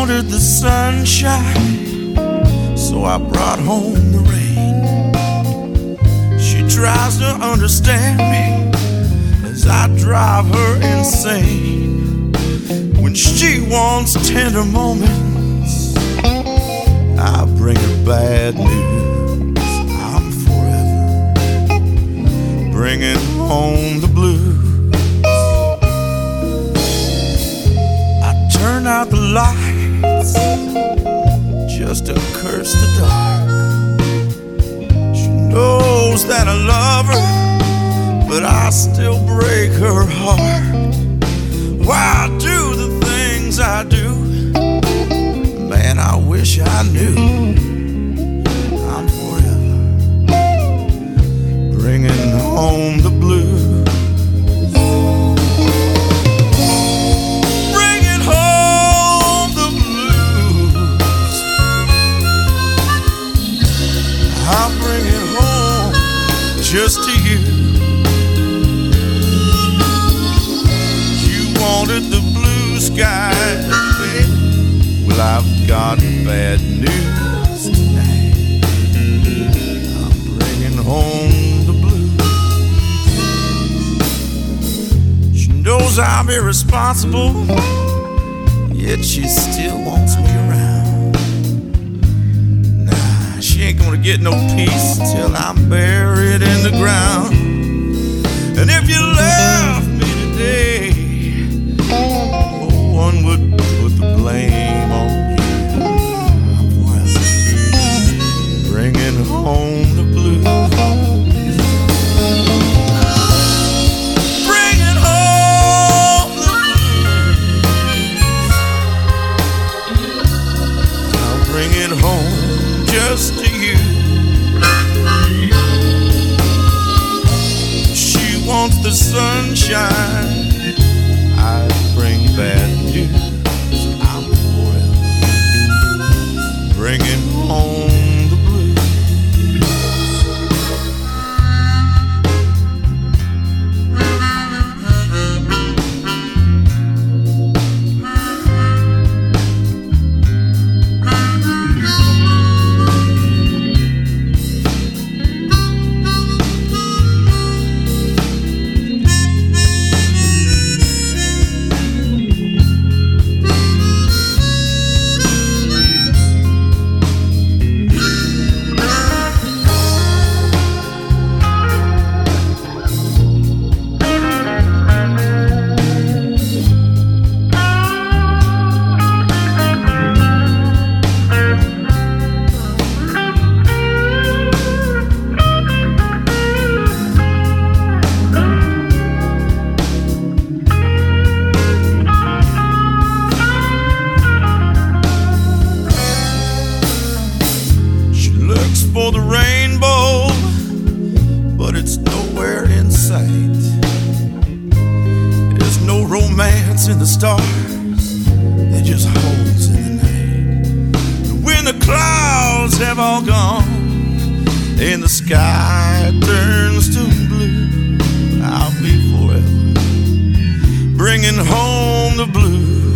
wanted the sunshine, so I brought home the rain. She tries to understand me as I drive her insane. When she wants tender moments, I bring her bad news. I'm forever bringing home the blues. Turn out the lights just to curse the dark. She knows that I love her, but I still break her heart. Why I do the things I do? Man, I wish I knew. I'm forever bringing home the blues. Just to you. You wanted the blue skies, babe. Well, I've got bad news tonight. I'm bringing home the blues. She knows I'm irresponsible, yet she still wants me around. She ain't gonna get no peace till I'm buried in the ground. And if you left me today, no one would put the blame on you. I'm forever bringing home the blues. Bringing home the blues. I'll bring it home just to you. She wants the sunshine, I bring bad news. I'm forever bringing home the blues. For the rainbow, but it's nowhere in sight. There's no romance in the stars, they're just holes in the night. And when the clouds have all gone and the sky turns to blue, I'll be forever bringing home the blues.